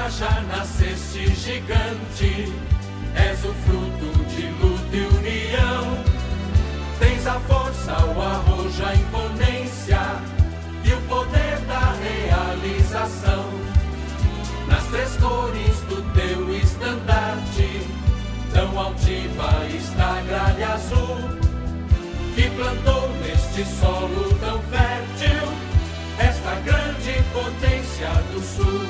já nasceste gigante, és o fruto de luta e união. Tens a força, o arrojo, a imponência e o poder da realização. Nas três cores do teu estandarte, tão altiva está a gralha azul, que plantou neste solo tão fértil esta grande potência do sul.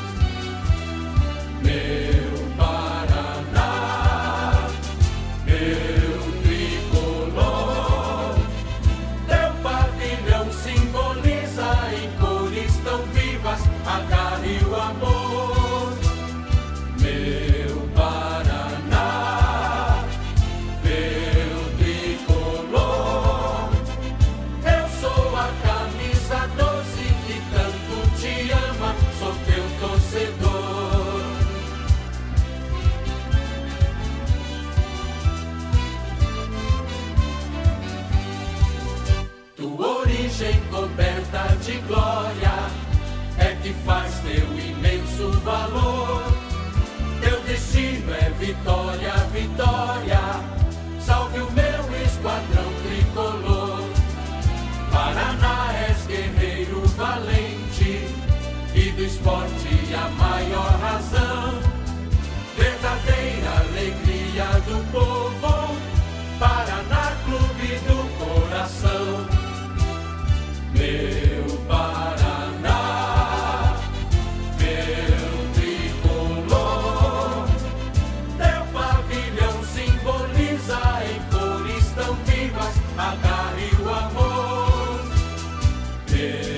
Meu Paraná, meu tricolor, teu pavilhão simboliza em cores tão vivas a garra e o amor. Meu Paraná, meu tricolor, eu sou a camisa 12 que tanto te ama, sou teu torcedor. Tua origem coberta de glória é que faz teu imenso valor. Teu destino é vitória, vitória. Salve o meu esquadrão tricolor. Paraná, és guerreiro valente e do esporte a maior razão. Verdadeira alegria do povo, Paraná, clube do coração. Meu Paraná, meu tricolor, teu pavilhão simboliza em cores tão vivas a garra e o amor.